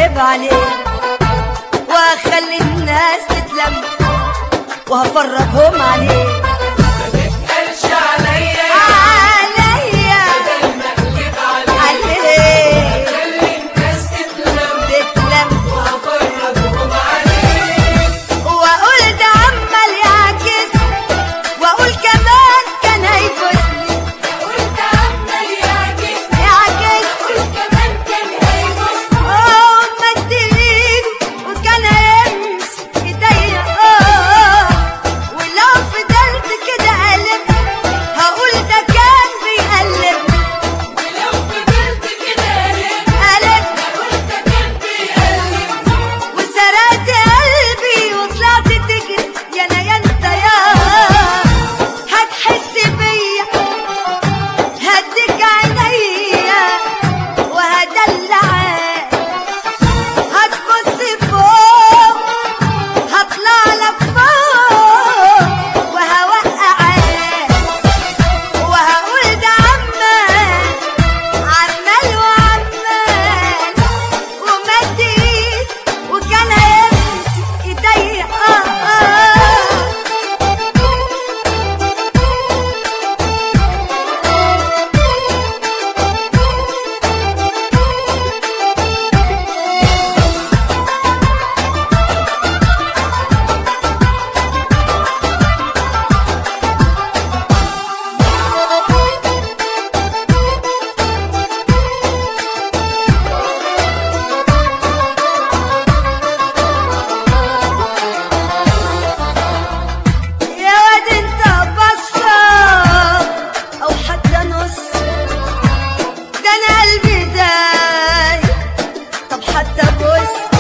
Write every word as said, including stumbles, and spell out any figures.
عيب عليك، وهخلي الناس تتلم وهفرجهم عليك. ما تتقلش عليا عليا بدل ما اكذب عليك، عليك خلي الناس تتلم تتلم وهفرجهم عليك. واقول ده عمال يعكس، واقول كمان كان هيفوزني، قلت عمال يعكس يعكس قلت كمان كان هيبص. اه مد ايده وكان هيمسك ايديا، اه ولو فضلت كده قلب هقول ده كان بيقلب، ولو فضلت كده قلب قلب قلت كان بيقلب. وسرقت قلبي وطلعت تجري يا انا يا انت يا هتحس بيا، هديك عينيا وهدلعك، هتبص فوق هطلع لك فوق وهوقعك، وهقول ده عمال عمال وعمال ومد ايد وكان هيمسك ايديا، اه اه يا واد انت بصة او حتى نص، ده انا قلبي دايب، طب حتى بص